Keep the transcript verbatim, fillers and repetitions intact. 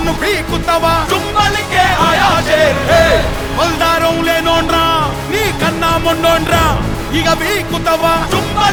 నన్ను పీకుతావా చుమ్మలికే ఆయా బల్దారం లేనోండ్రా నీ కన్నా మొండోండ్రా ఇక పీకుతావా